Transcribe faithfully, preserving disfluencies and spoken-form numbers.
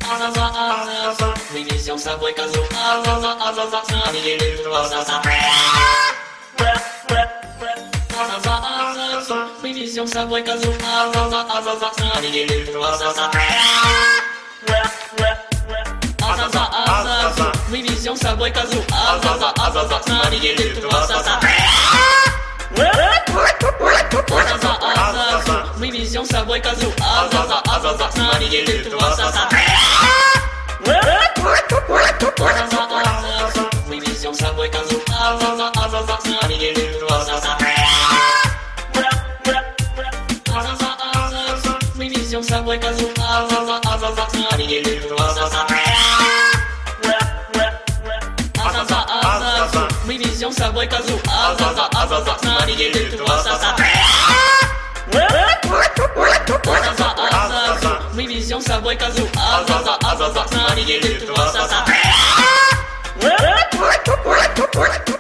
Asa, asa, asa, привезем с собой козу. Аса, аса, аса, с нами едет аса, аса. Аса, аса, аса, привезем с собой козу. Аса, аса, аса, с нами едет аса, аса. Аса, аса, аса, привезем с собой козу. Аса, аса, аса, с нами едет аса, аса. Аса, аса, аса, привезем с собой козу. Аса, аса, аса, с нами едет аса, аса. Аса, аса, аса, привезем с собой козу. Аса, аса, аса, с нами едет аса, аса. Аса, аса, аса, привезем с собой козу. Аса, аса, аса, с нами едет аса, аса. Аса, аса, аса, привезем с собой козу. Аса, аса, аса, с нами едет аса, аса. Аса, аса, аса, привезем с собой козу. Аса, аса, аса, с нами едет аса, аса.